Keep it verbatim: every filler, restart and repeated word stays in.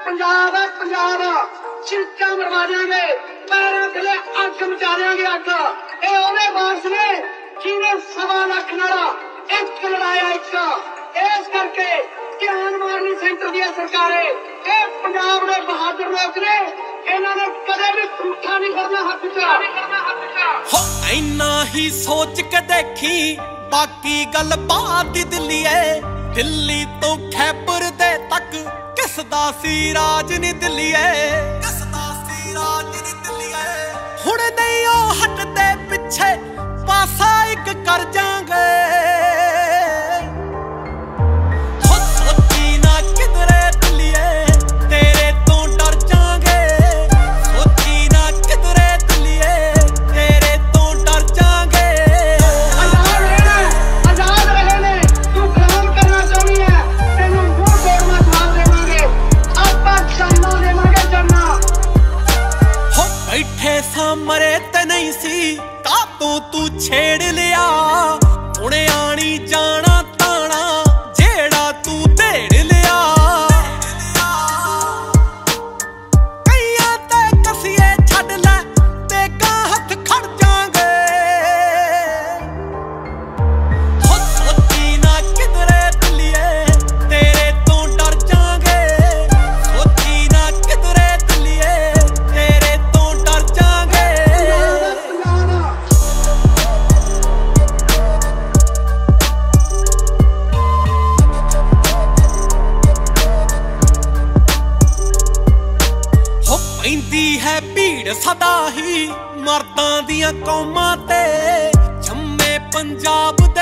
पंजाब है पंजाब चिंका मरवा देंगे पैरों थले अग मचा देंगे अग ये ओदे वारस ने जिन्हें सवा लख नाला एक लड़ाया एक इस करके ध्यान मारनी सेंटर दी सरकारें ये पंजाब दे बहादुर लोग ने इन्होंने कदे भी झूठा नहीं करना हक च हो इन्ना ही सोच के देखी बाकी गल बात दिल्ली है दिल्ली तो खैबर दे तक किसदा सी राज नी दिल्ली है किसदा सी राज नी दिल्ली है हुण नहीं ओ हटदे पिछे पासा एक कर जांगे मरे ते नहीं सी कातों तू छेड़ लिया हुणे आनी जाना ताना जेड़ा तू देड़ लिया कईयां ते कसिए छड़ लै ते गा हथ खड़ जांगे हो सोची ना किधरे दिलिए तेरे तो डर जांगे सोची ना किधरे दिलिए तेरे तो डर जांगे पैंदी है भीड़ सदा ही मर्दां दियां कौमां ते जम्मे पंजाब